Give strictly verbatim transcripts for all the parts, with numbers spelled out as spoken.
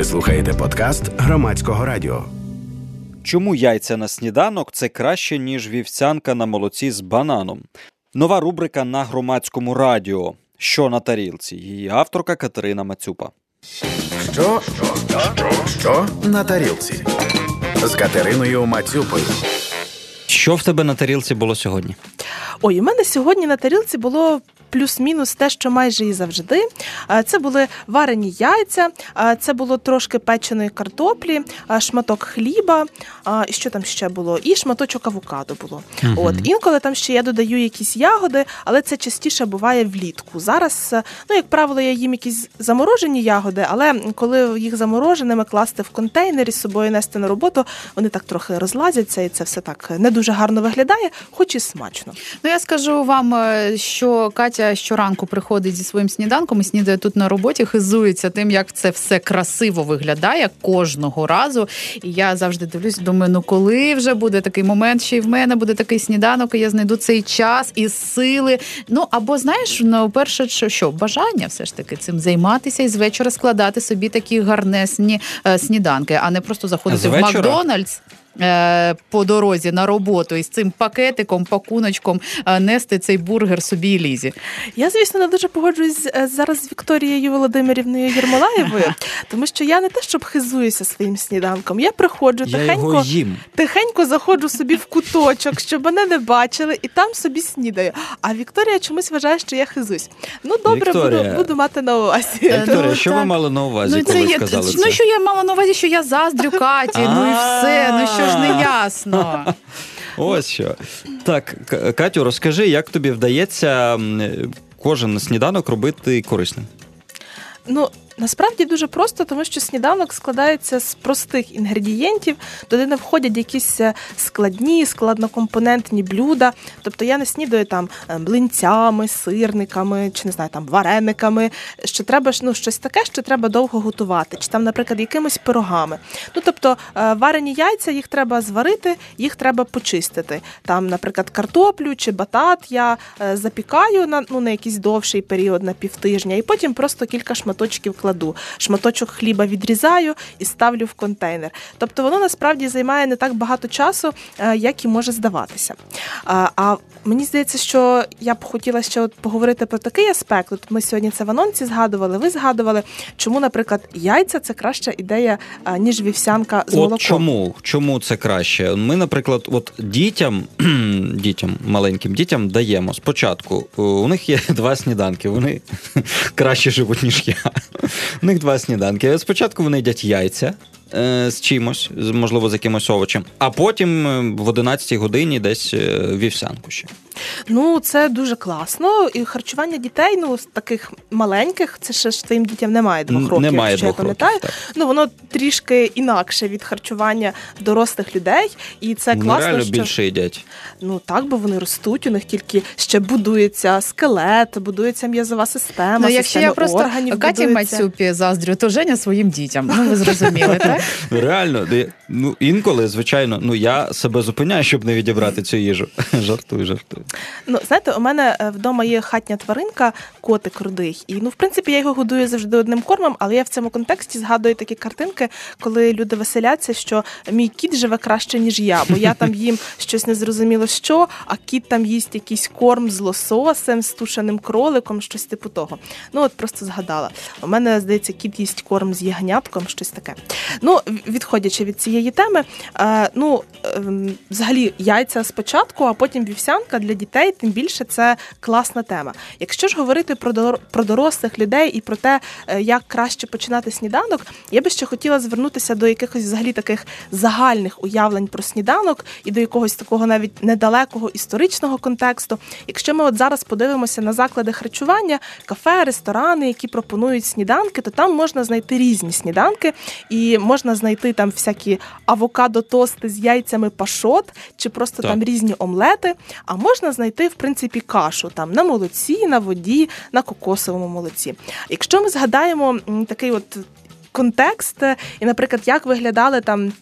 Ви слухаєте подкаст Громадського радіо. Чому яйця на сніданок – це краще, ніж вівсянка на молоці з бананом? Нова рубрика на Громадському радіо «Що на тарілці?» Її авторка Катерина Мацюпа. Що? Що? Що? Що на тарілці? З Катериною Мацюпою. Що в тебе на тарілці було сьогодні? Ой, у мене сьогодні на тарілці було плюс-мінус те, що майже і завжди. Це були варені яйця, це було трошки печеної картоплі, шматок хліба, і що там ще було? І шматочок авокадо було. Угу. От. Інколи там ще я додаю якісь ягоди, але це частіше буває влітку. Зараз, ну, як правило, я їм якісь заморожені ягоди, але коли їх замороженими класти в контейнері, з собою нести на роботу, вони так трохи розлазяться, і це все так не дуже гарно виглядає, хоч і смачно. Ну, я скажу вам, що Катя щоранку приходить зі своїм сніданком і снідає тут на роботі, хизується тим, як це все красиво виглядає кожного разу. І я завжди дивлюсь, думаю, ну коли вже буде такий момент, що і в мене буде такий сніданок, і я знайду цей час і сили. Ну, або, знаєш, ну, перше, що, що бажання все ж таки цим займатися і з вечора складати собі такі гарнесні е, сніданки, а не просто заходити в Макдональдс по дорозі на роботу і з цим пакетиком, пакуночком нести цей бургер собі і Лізі. Я, звісно, не дуже погоджуюсь зараз з Вікторією Володимирівною Єрмолаєвою, тому що я не те, щоб хизуюся своїм сніданком. Я приходжу, я тихенько, тихенько заходжу собі в куточок, щоб мене не бачили, і там собі снідаю. А Вікторія чомусь вважає, що я хизусь. Ну, добре, буду, буду мати на увазі. Вікторія, ну, що так. ви мали на увазі, ну, коли це, сказали це? це? Ну, що я мала на увазі, що я заздрю Каті, ну і все, ну що ж не ясно. Ось що. Так, Катю, розкажи, як тобі вдається кожен сніданок робити корисним? Ну, насправді дуже просто, тому що сніданок складається з простих інгредієнтів, туди не входять якісь складні, складнокомпонентні блюда. Тобто я не снідаю там млинцями, сирниками, чи не знаю, там варениками, що треба, ну, щось таке, що треба довго готувати, чи там, наприклад, якимись пирогами. Ну, тобто варені яйця, їх треба зварити, їх треба почистити. Там, наприклад, картоплю чи батат я запікаю на, ну, на якийсь довший період, на півтижня, і потім просто кілька шматочків кладу. Шматочок хліба відрізаю і ставлю в контейнер. Тобто воно насправді займає не так багато часу, як і може здаватися. А, а мені здається, що я б хотіла ще от поговорити про такий аспект. От ми сьогодні це в анонсі згадували, ви згадували, чому, наприклад, яйця – це краща ідея, ніж вівсянка з молоком. От чому? Чому це краще? Ми, наприклад, от дітям, дітям, маленьким дітям даємо спочатку, у них є два сніданки, вони краще живуть, ніж я. У них два сніданки. Спочатку вони їдять яйця е, з чимось, можливо, з якимось овочем, а потім в одинадцятій годині десь вівсянку ще. Ну, це дуже класно. І харчування дітей, ну, з таких маленьких, це ще ж твоїм дітям немає двох років, немає якщо двох я пам'ятаю. Років, ну, воно трішки інакше від харчування дорослих людей. І це вони класно, реально що... більше їдять. Ну, так, бо вони ростуть, у них тільки ще будується скелет, будується м'язова система, ну, система якщо я просто органів Каті будується. Мацюпі заздрю, то Женя своїм дітям. Ну, ви зрозуміли, так? Реально, ну, інколи, звичайно, ну, я себе зупиняю, щоб не відібрати цю їжу. Жартую, жартую. Ну, знаєте, у мене вдома є хатня тваринка, котик рудий. І, ну, в принципі, я його годую завжди одним кормом, але я в цьому контексті згадую такі картинки, коли люди веселяться, що мій кіт живе краще, ніж я, бо я там їм щось незрозуміло що, а кіт там їсть якийсь корм з лососем, з тушеним кроликом, щось типу того. Ну, от просто згадала. У мене, здається, кіт їсть корм з ягнятком, щось таке. Ну, відходячи від цієї теми, е, ну, е, взагалі, яйця спочатку, а потім вівсянка для дітей, тим більше це класна тема. Якщо ж говорити про, дор- про дорослих людей і про те, як краще починати сніданок, я би ще хотіла звернутися до якихось взагалі таких загальних уявлень про сніданок і до якогось такого навіть недалекого історичного контексту. Якщо ми от зараз подивимося на заклади харчування, кафе, ресторани, які пропонують сніданки, то там можна знайти різні сніданки і можна знайти там всякі авокадо-тости з яйцями пашот чи просто так. там різні омлети, а можна знайти, в принципі, кашу там на молоці, на воді, на кокосовому молоці. Якщо ми згадаємо такий от контекст і, наприклад, як виглядали там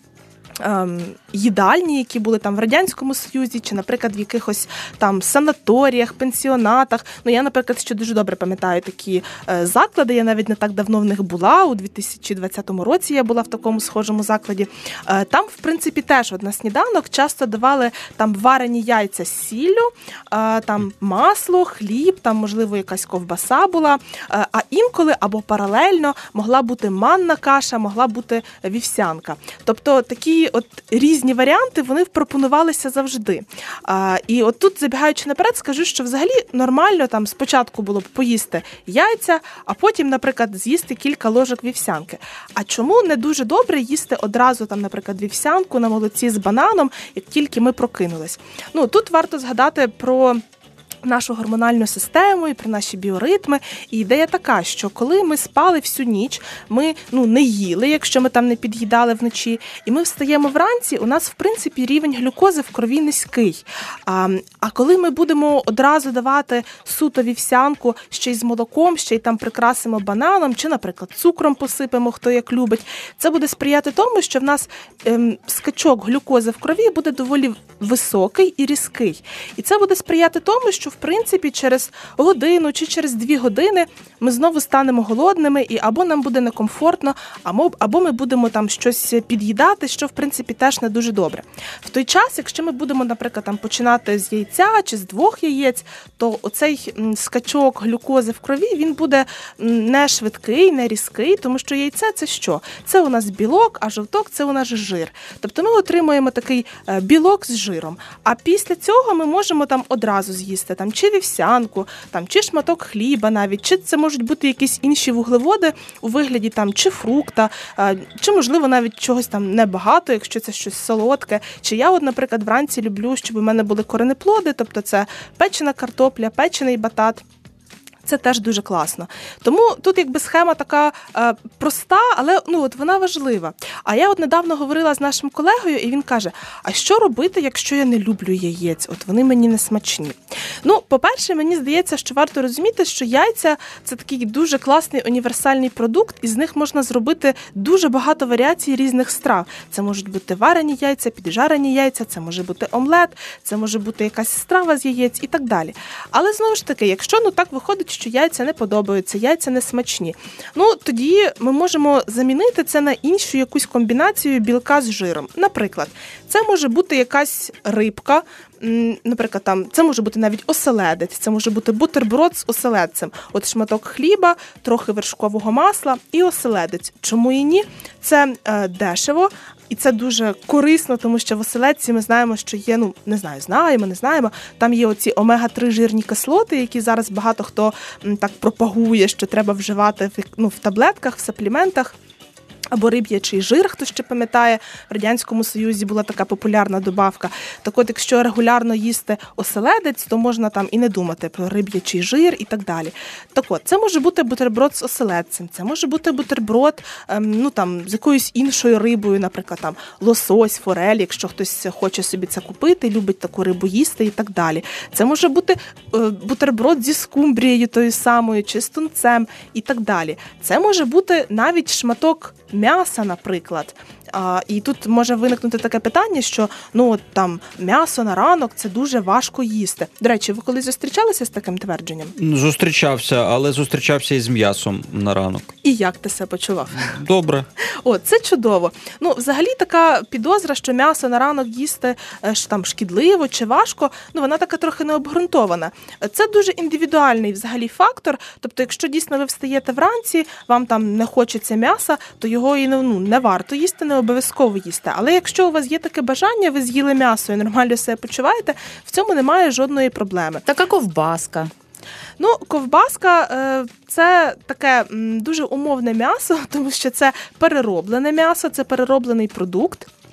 Ем, їдальні, які були там в Радянському Союзі, чи, наприклад, в якихось там санаторіях, пенсіонатах. Ну, я, наприклад, ще дуже добре пам'ятаю такі е, заклади, я навіть не так давно в них була, у дві тисячі двадцятому році я була в такому схожому закладі. Е, там, в принципі, теж от на сніданок часто давали там варені яйця з сіллю, е, там масло, хліб, там, можливо, якась ковбаса була, е, а інколи або паралельно могла бути манна каша, могла бути вівсянка. Тобто такі от різні варіанти, вони пропонувалися завжди. А, і от тут, забігаючи наперед, скажу, що взагалі нормально там спочатку було б поїсти яйця, а потім, наприклад, з'їсти кілька ложок вівсянки. А чому не дуже добре їсти одразу, там, наприклад, вівсянку на молоці з бананом, як тільки ми прокинулись? Ну, тут варто згадати про нашу гормональну систему і про наші біоритми. І ідея така, що коли ми спали всю ніч, ми ну, не їли, якщо ми там не під'їдали вночі, і ми встаємо вранці, у нас, в принципі, рівень глюкози в крові низький. А, а коли ми будемо одразу давати суто вівсянку, ще й з молоком, ще й там прикрасимо бананом, чи, наприклад, цукром посипемо, хто як любить, це буде сприяти тому, що в нас ем, скачок глюкози в крові буде доволі високий і різкий. І це буде сприяти тому, що в принципі, через годину чи через дві години ми знову станемо голодними, і або нам буде некомфортно, або, або ми будемо там щось під'їдати, що, в принципі, теж не дуже добре. В той час, якщо ми будемо, наприклад, там починати з яйця чи з двох яєць, то оцей скачок глюкози в крові, він буде не швидкий, не різкий, тому що яйце – це що? Це у нас білок, а жовток – це у нас жир. Тобто ми отримуємо такий білок з жиром. А після цього ми можемо там одразу з'їсти там чи вівсянку, там чи шматок хліба навіть, чи це можуть бути якісь інші вуглеводи у вигляді там чи фрукта, чи можливо навіть чогось там небагато, якщо це щось солодке. Чи я от, наприклад, вранці люблю, щоб у мене були коренеплоди, тобто це печена картопля, печений батат. Це теж дуже класно. Тому тут якби схема така е, проста, але ну от вона важлива. А я от недавно говорила з нашим колегою, і він каже, а що робити, якщо я не люблю яєць? От вони мені не смачні. Ну, по-перше, мені здається, що варто розуміти, що яйця – це такий дуже класний універсальний продукт, і з них можна зробити дуже багато варіацій різних страв. Це можуть бути варені яйця, піджарені яйця, це може бути омлет, це може бути якась страва з яєць і так далі. Але, знову ж таки, якщо ну так виходить, що яйця не подобаються, яйця не смачні, ну тоді ми можемо замінити це на іншу якусь комбінацію білка з жиром. Наприклад, це може бути якась рибка, наприклад, там це може бути навіть оселедець, це може бути бутерброд з оселедцем. От шматок хліба, трохи вершкового масла і оселедець. Чому і ні? Це е, дешево. І це дуже корисно, тому що в оселедці ми знаємо, що є, ну, не знаю, знаємо, не знаємо, там є оці омега три жирні кислоти, які зараз багато хто м, так пропагує, що треба вживати в, ну, в таблетках, в сапліментах. Або риб'ячий жир, хто ще пам'ятає, в Радянському Союзі була така популярна добавка. Так от, якщо регулярно їсти оселедець, то можна там і не думати про риб'ячий жир і так далі. Так от, це може бути бутерброд з оселедцем, це може бути бутерброд ем, ну, там, з якоюсь іншою рибою, наприклад, там, лосось, форель, якщо хтось хоче собі це купити, любить таку рибу їсти і так далі. Це може бути е, бутерброд зі скумбрією тою самою, чи з тунцем і так далі. Це може бути навіть шматок м'яса, наприклад. А, і тут може виникнути таке питання, що ну от там м'ясо на ранок – це дуже важко їсти. До речі, ви колись зустрічалися з таким твердженням? Зустрічався, але зустрічався із м'ясом на ранок. І як ти себе почував? Добре. О, це чудово. Ну, взагалі така підозра, що м'ясо на ранок їсти там шкідливо чи важко, ну вона така трохи необґрунтована. Це дуже індивідуальний взагалі фактор. Тобто, якщо дійсно ви встаєте вранці, вам там не хочеться м'яса, то його і ну, не варто їсти, не обов'язково їсти. Але якщо у вас є таке бажання, ви з'їли м'ясо і нормально себе почуваєте, в цьому немає жодної проблеми. Така ковбаска. Ну, ковбаска – це таке дуже умовне м'ясо, тому що це перероблене м'ясо, це перероблений продукт.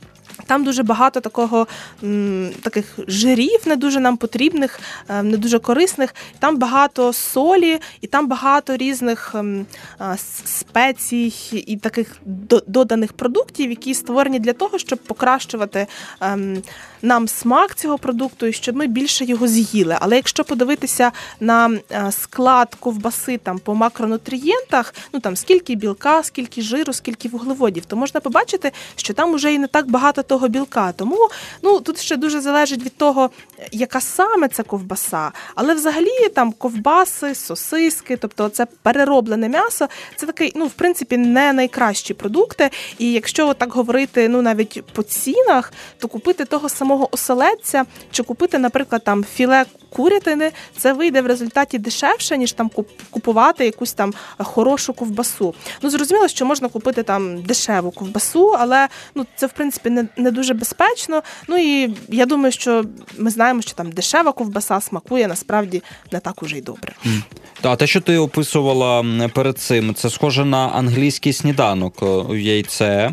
Там дуже багато такого, м, таких жирів, не дуже нам потрібних, е, не дуже корисних. Там багато солі, і там багато різних ем, е, спецій і таких до, доданих продуктів, які створені для того, щоб покращувати ем, нам смак цього продукту і щоб ми більше його з'їли. Але якщо подивитися на е, склад ковбаси там, по макронутрієнтах, ну там скільки білка, скільки жиру, скільки вуглеводів, то можна побачити, що там уже і не так багато того білка. Тому ну, тут ще дуже залежить від того, яка саме це ковбаса. Але взагалі там ковбаси, сосиски, тобто це перероблене м'ясо, це такий, ну, в принципі, не найкращі продукти. І якщо так говорити, ну, навіть по цінах, то купити того самого оселедця чи купити, наприклад, там філе курятини, це вийде в результаті дешевше, ніж там купувати якусь там хорошу ковбасу. Ну, зрозуміло, що можна купити там дешеву ковбасу, але ну, це, в принципі, не, не дуже безпечно. Ну, і я думаю, що ми знаємо, що там дешева ковбаса смакує насправді не так уже й добре. Mm. А те, що ти описувала перед цим, це схоже на англійський сніданок. Яйце,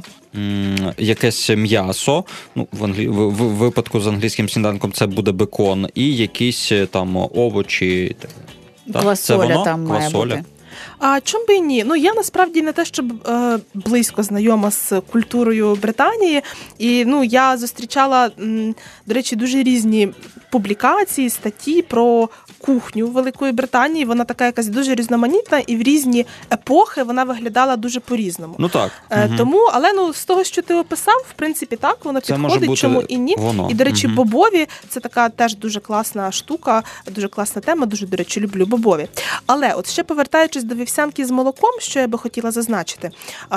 якесь м'ясо, ну, в, англі... в, в випадку з англійським сніданком це буде бекон, і якісь там овочі. Квасоля там має бути. А чому би і ні? Ну, я насправді не те, щоб е, близько знайома з культурою Британії, і ну, я зустрічала, м, до речі, дуже різні публікації, статті про кухню Великої Британії. Вона така якась дуже різноманітна, і в різні епохи вона виглядала дуже по-різному. Ну так. Е, угу. Тому, але ну, з того, що ти описав, в принципі, так, воно це підходить, чому і ні. Воно. І, до речі, угу. бобові – це така теж дуже класна штука, дуже класна тема, дуже, до речі, люблю бобові. Але от ще повертаючись до вівсянки з молоком, що я би хотіла зазначити.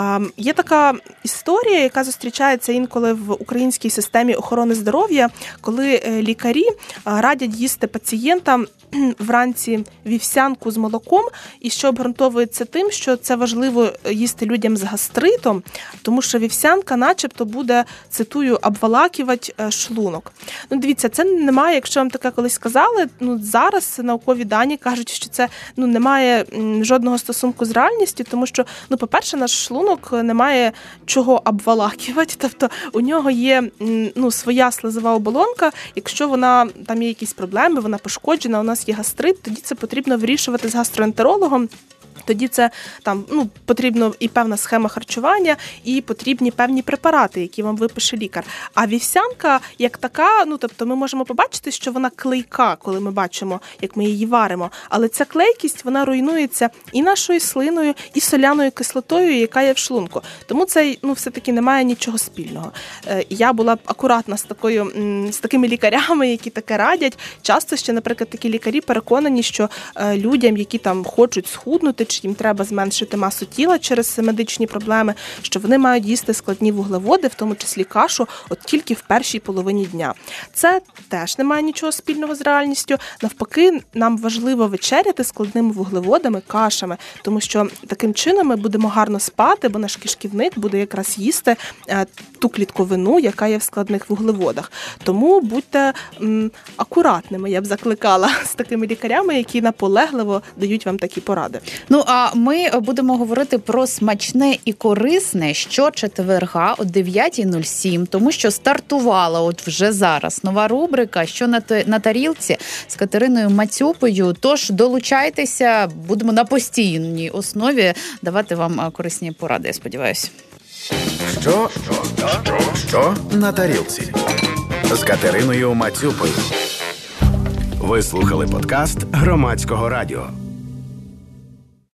Є така історія, яка зустрічається інколи в українській системі охорони здоров'я, коли лікарі радять їсти пацієнтам вранці вівсянку з молоком, і що обґрунтовується тим, що це важливо їсти людям з гастритом, тому що вівсянка начебто буде, цитую, обволакувати шлунок. Ну, дивіться, це немає, якщо вам таке колись сказали, ну, зараз наукові дані кажуть, що це ну, не має жодного стосунку з реальністю, тому що, ну, по-перше, наш шлунок не має чого обволакувати, тобто у нього є ну, своя слизова оболонка, якщо вона, там є якісь проблеми, вона пошкоджена, у нас є гастрит, тоді це потрібно вирішувати з гастроентерологом. Тоді це там ну потрібно і певна схема харчування, і потрібні певні препарати, які вам випише лікар. А вівсянка як така, ну тобто ми можемо побачити, що вона клейка, коли ми бачимо, як ми її варимо. Але ця клейкість, вона руйнується і нашою слиною, і соляною кислотою, яка є в шлунку. Тому це ну все-таки немає нічого спільного. Я була б акуратна з такою з такими лікарями, які таке радять. Часто ще, наприклад, такі лікарі переконані, що людям, які там хочуть схуднути, чи їм треба зменшити масу тіла через медичні проблеми, що вони мають їсти складні вуглеводи, в тому числі кашу, от тільки в першій половині дня. Це теж не має нічого спільного з реальністю. Навпаки, нам важливо вечеряти складними вуглеводами, кашами, тому що таким чином ми будемо гарно спати, бо наш кишківник буде якраз їсти е, ту клітковину, яка є в складних вуглеводах. Тому будьте м, акуратними, я б закликала, з такими лікарями, які наполегливо дають вам такі поради. Ну, а ми будемо говорити про смачне і корисне щочетверга о дев'ята нуль сім, тому що стартувала от вже зараз нова рубрика «Що на, т... на тарілці» з Катериною Мацюпою. Тож долучайтеся, будемо на постійній основі давати вам корисні поради, я сподіваюся. Що? Що? Що? На тарілці з Катериною Мацюпою. Ви слухали подкаст Громадського радіо.